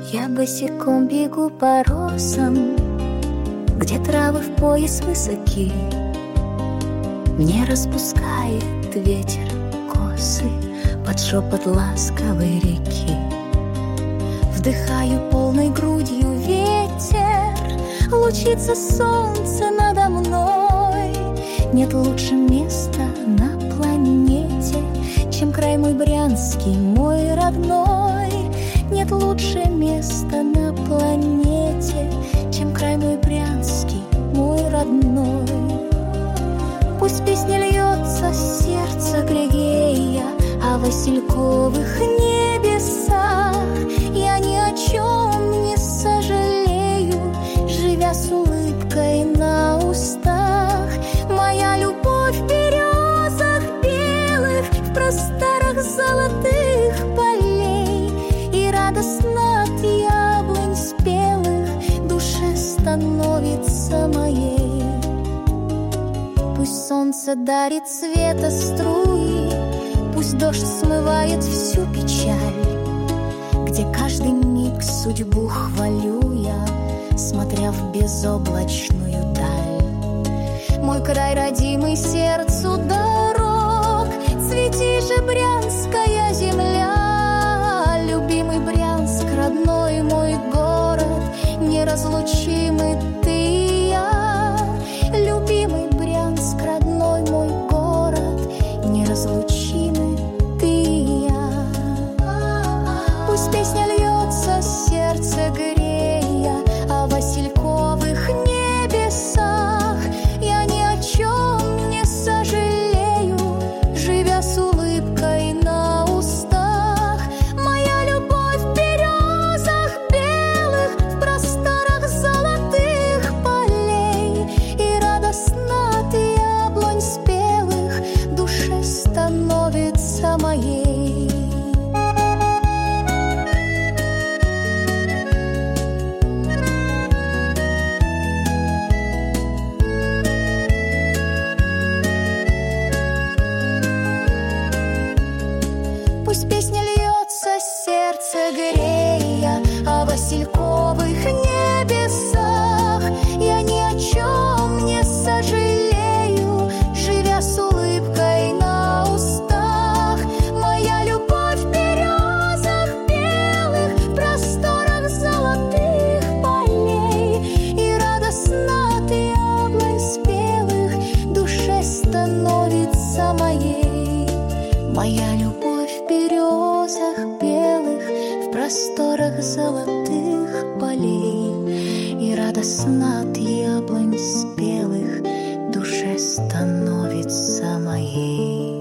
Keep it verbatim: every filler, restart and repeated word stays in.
Я босиком бегу по росам, где травы в пояс высоки. Мне распускает ветер косы под шепот ласковой реки. Вдыхаю полной грудью ветер, лучится солнце надо мной. Нет лучше места на планете, чем край мой брянский, мой родной. Нет лучше места на планете, чем край мой брянский, мой родной. Пусть песня льется с сердца Григея о васильковых небесах. Я ни о чем не сожалею, живя с улыбкой на устах. Моя любовь в березах белых, в просторах золотых полей, и радостно от яблонь спелых душе становится моей. Пусть солнце дарит света струи, пусть дождь смывает всю печаль, где каждый миг судьбу хвалю я, смотря в безоблачную даль. Мой край родимый сердцу дорог, цвети же, брянская земля. Любимый Брянск, родной мой город, неразлучимы ты и я. Любимый Брянск, родной мой город, неразлучимы ты и я. Пусть песня льется с сердца грея о васильковых небесах. Я ни о чем не сожалею, живя с улыбкой на устах. Моя любовь в березах белых, в просторах золотых полей, и радостно от яблонь спелых душе становится моей. Пусть песня льется с сердца грея о васильковых небесах. Я ни о чем не сожалею, живя с улыбкой на устах. Моя любовь в березах белых, в просторах золотых полей, и радостно от яблонь спелых душе становится моей. Моя любовь в березах белых, в просторах золотых полей, и радостно от яблонь спелых душе становится моей.